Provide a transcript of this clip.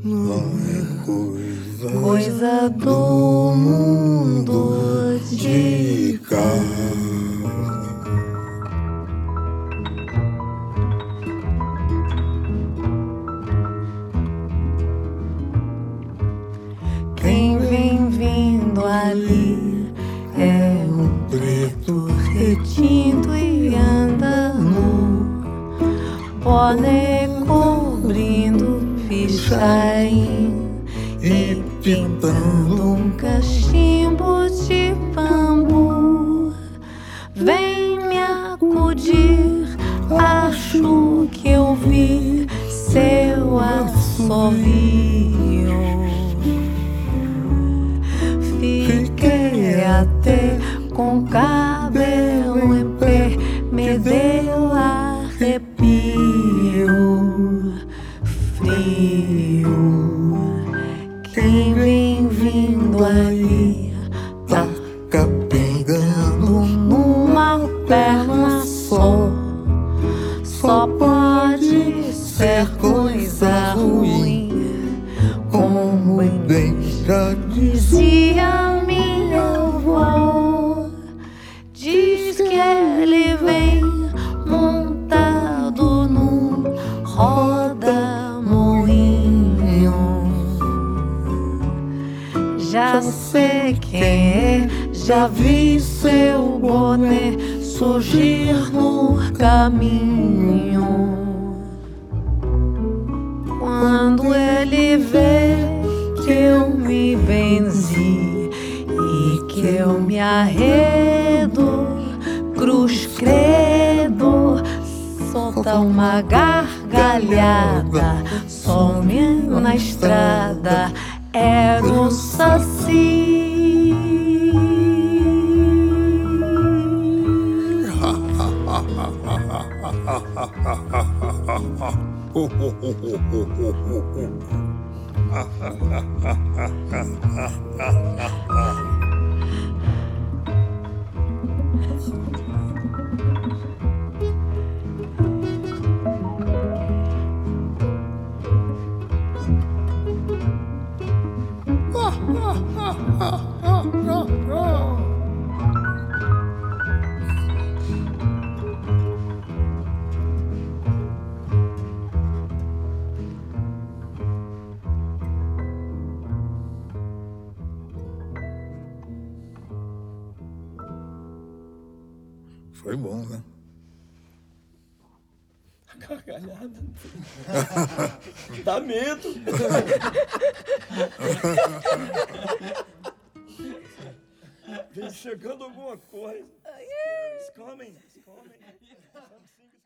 não é coisa do mundo de cá. Quem vem vindo ali é um preto retinto e anda nu, boné cobrindo pichain e pintando um cachimbo de bambu. Vem me acudir, acho que eu vi seu assovio. Fiquei até com cabelo em pé, me deu arrepio. Frio. Quem vem vindo ali tá capengando numa perna só. Só pode ser coisa ruim, como bem já dizia minha avó. Diz que ele vem montado num roda-moinho. Já sei quem é, já vi seu boné surgir no caminho. Quando ele vê que eu me benzi e que eu me arredo, cruz credo, solta uma gargalhada, some na estrada, era o Saci. Foi bom, né? Gargalhada. Dá medo. Vem chegando alguma coisa. It's coming. It's coming.